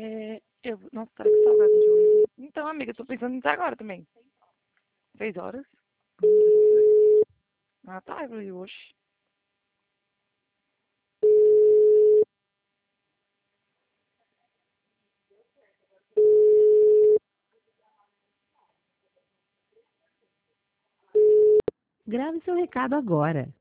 Nossa, cara, que salgado de hoje. Então, amiga, eu tô pensando nisso agora também. 6 horas? Ah, tá, eu falei, oxe. Grave seu recado agora.